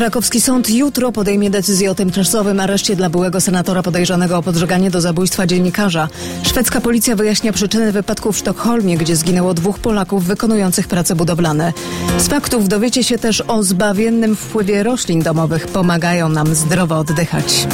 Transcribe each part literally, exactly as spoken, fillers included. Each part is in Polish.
Krakowski sąd jutro podejmie decyzję o tymczasowym areszcie dla byłego senatora podejrzanego o podżeganie do zabójstwa dziennikarza. Szwedzka policja wyjaśnia przyczyny wypadku w Sztokholmie, gdzie zginęło dwóch Polaków wykonujących prace budowlane. Z faktów dowiecie się też o zbawiennym wpływie roślin domowych. Pomagają nam zdrowo oddychać.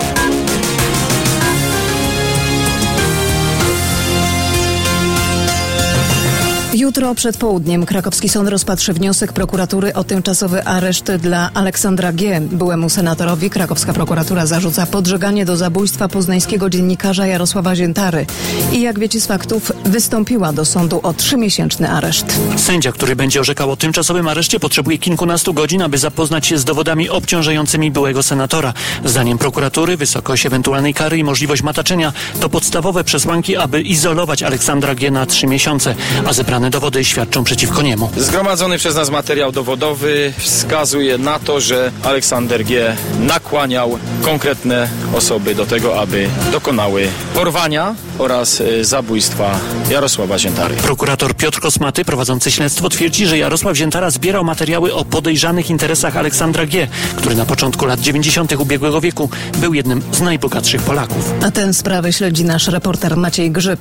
Jutro przed południem krakowski sąd rozpatrzy wniosek prokuratury o tymczasowy areszt dla Aleksandra G. Byłemu senatorowi krakowska prokuratura zarzuca podżeganie do zabójstwa poznańskiego dziennikarza Jarosława Ziętary. I jak wiecie z faktów, wystąpiła do sądu o trzymiesięczny areszt. Sędzia, który będzie orzekał o tymczasowym areszcie, potrzebuje kilkunastu godzin, aby zapoznać się z dowodami obciążającymi byłego senatora. Zdaniem prokuratury wysokość ewentualnej kary i możliwość mataczenia to podstawowe przesłanki, aby izolować Aleksandra G. na trzy miesiące, a zebrane dowody świadczą przeciwko niemu. Zgromadzony przez nas materiał dowodowy wskazuje na to, że Aleksander G. nakłaniał konkretne osoby do tego, aby dokonały porwania oraz zabójstwa Jarosława Ziętary. Prokurator Piotr Kosmaty, prowadzący śledztwo, twierdzi, że Jarosław Ziętara zbierał materiały o podejrzanych interesach Aleksandra G., który na początku lat dziewięćdziesiątych ubiegłego wieku był jednym z najbogatszych Polaków. A tę sprawę śledzi nasz reporter Maciej Grzyb.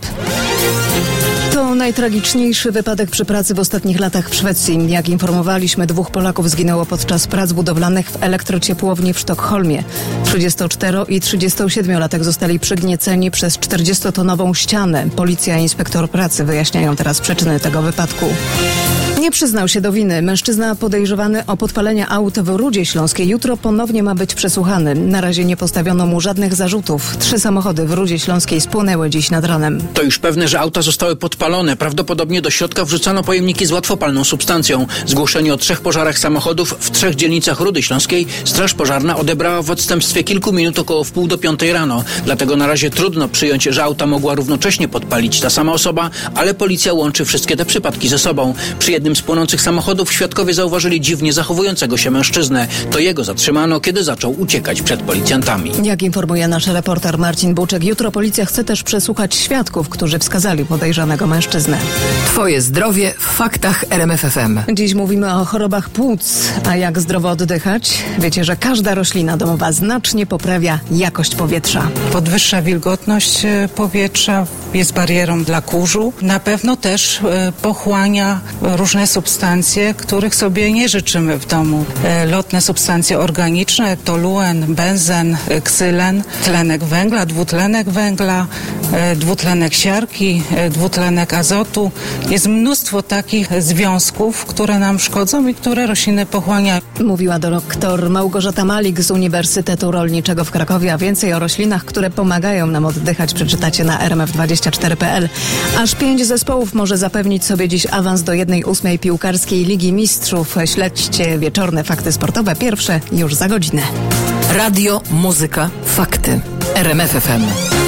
To najtragiczniejszy wypadek przy pracy w ostatnich latach w Szwecji. Jak informowaliśmy, dwóch Polaków zginęło podczas prac budowlanych w elektrociepłowni w Sztokholmie. trzydziesto- i trzydziestosiedmiolatek zostali przygnieceni przez czterdziestotonową ścianę. Policja i inspektor pracy wyjaśniają teraz przyczyny tego wypadku. Nie przyznał się do winy. Mężczyzna podejrzewany o podpalenie aut w Rudzie Śląskiej jutro ponownie ma być przesłuchany. Na razie nie postawiono mu żadnych zarzutów. Trzy samochody w Rudzie Śląskiej spłonęły dziś nad ranem. To już pewne, że auta zostały podpalone. Prawdopodobnie do środka wrzucano pojemniki z łatwopalną substancją. Zgłoszenie o trzech pożarach samochodów w trzech dzielnicach Rudy Śląskiej Straż Pożarna odebrała w odstępstwie kilku minut około wpół do piątej rano. Dlatego na razie trudno przyjąć, że auta mogła równocześnie podpalić ta sama osoba, ale policja łączy wszystkie te przypadki ze sobą. Przy jednym z płonących samochodów świadkowie zauważyli dziwnie zachowującego się mężczyznę. To jego zatrzymano, kiedy zaczął uciekać przed policjantami. Jak informuje nasz reporter Marcin Buczek, jutro policja chce też przesłuchać świadków, którzy wskazali podejrzanego mężczyznę. Twoje zdrowie w faktach R M F F M. Dziś mówimy o chorobach płuc. A jak zdrowo oddychać? Wiecie, że każda roślina domowa znacznie poprawia jakość powietrza. Podwyższa wilgotność powietrza, jest barierą dla kurzu. Na pewno też pochłania różne substancje, których sobie nie życzymy w domu. Lotne substancje organiczne, toluen, benzen, ksylen, tlenek węgla, dwutlenek węgla, dwutlenek siarki, dwutlenek azotu. Jest mnóstwo takich związków, które nam szkodzą i które rośliny pochłaniają. Mówiła doktor Małgorzata Malik z Uniwersytetu Rolniczego w Krakowie, a więcej o roślinach, które pomagają nam oddychać, przeczytacie na r m f dwadzieścia cztery kropka p l. Aż pięć zespołów może zapewnić sobie dziś awans do jednej ósmej piłkarskiej Ligi Mistrzów. Śledźcie wieczorne fakty sportowe. Pierwsze już za godzinę. Radio, muzyka, fakty. R M F F M.